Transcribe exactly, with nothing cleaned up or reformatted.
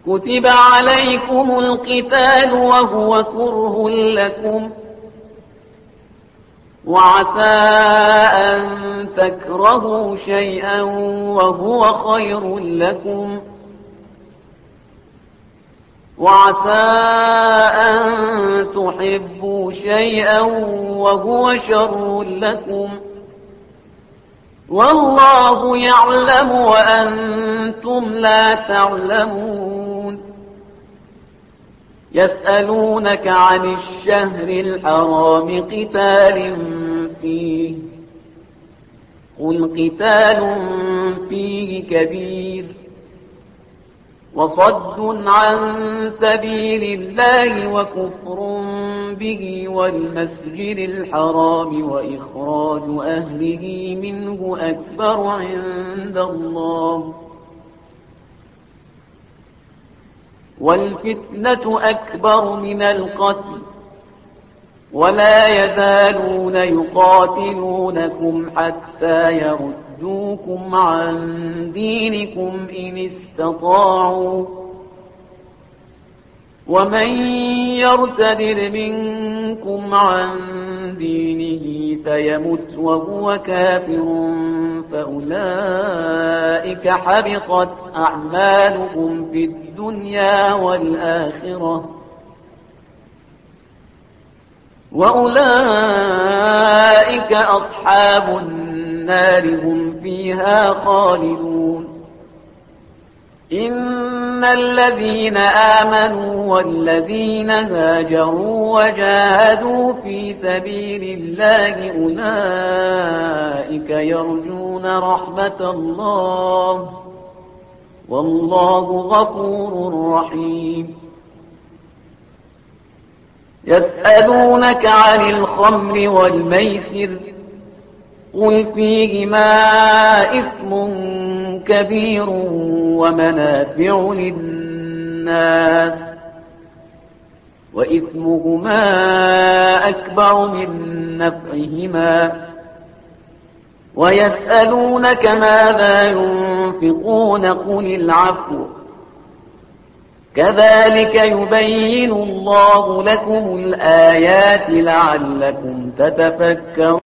كتب عليكم القتال وهو كره لكم وعسى أن تكرهوا شيئا وهو خير لكم وعسى أن تحبوا شيئا وهو شر لكم والله يعلم وأنتم لا تعلمون. يسألونك عن الشهر الحرام قتال فيه قل قتال فيه كبير وصد عن سبيل الله وكفر به والمسجد الحرام وإخراج أهله منه أكبر عند الله والفتنة أكبر من القتل ولا يزالون يقاتلونكم حتى يردوكم عن دينكم إن استطاعوا ومن يرتد منكم عن دينه فيمت وهو كافر فأولئك حبطت أعمالهم في الدنيا والآخرة وأولئك أصحاب النار هم فيها خالدون. إن الذين آمنوا والذين هاجروا وجاهدوا في سبيل الله أولئك يرجون رحمة الله والله غفور رحيم. يسألونك عن الخمر والميسر قل فيهما إثم كبير ومنافع للناس وإثمهما أكبر من نفعهما ويسألونك ماذا ينفقون قل العفو كذلك يبين الله لكم الآيات لعلكم تتفكرون.